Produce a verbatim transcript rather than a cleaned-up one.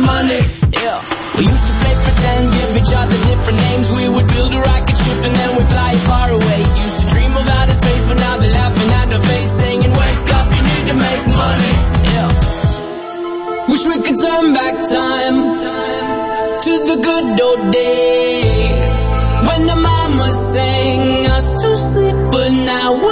money. Yeah. We used to play pretend, give each other different names. We would build a rocket ship and then we'd fly far away. Used to dream of outer space, but now they're laughing at our face, saying, wake up, you need to make money. Yeah. Wish we could turn back time to the good old days when the mama sang us to sleep, but now